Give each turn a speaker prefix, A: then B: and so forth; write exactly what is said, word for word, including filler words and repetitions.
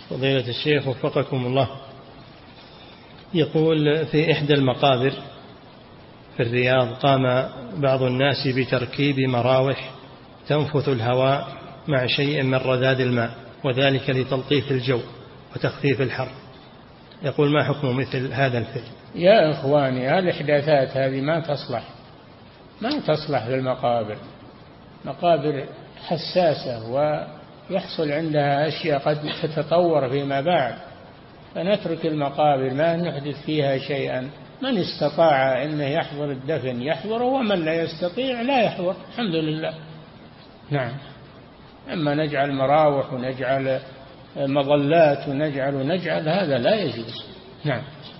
A: فضيلة الشيخ وفقكم الله، يقول في إحدى المقابر في الرياض قام بعض الناس بتركيب مراوح تنفث الهواء مع شيء من رذاذ الماء، وذلك لتلطيف الجو وتخفيف الحر. يقول ما حكم مثل هذا الفعل؟
B: يا إخواني، هذه الإحداثات هذه ما تصلح ما تصلح للمقابر. مقابر حساسة ويحصل عندها أشياء قد تتطور فيما بعد، فنترك المقابر ما نحدث فيها شيئا. من استطاع أنه يحضر الدفن يحضر، ومن لا يستطيع لا يحضر، الحمد لله. نعم. أما نجعل مراوح ونجعل مظلات ونجعل ونجعل هذا لا يجوز. نعم.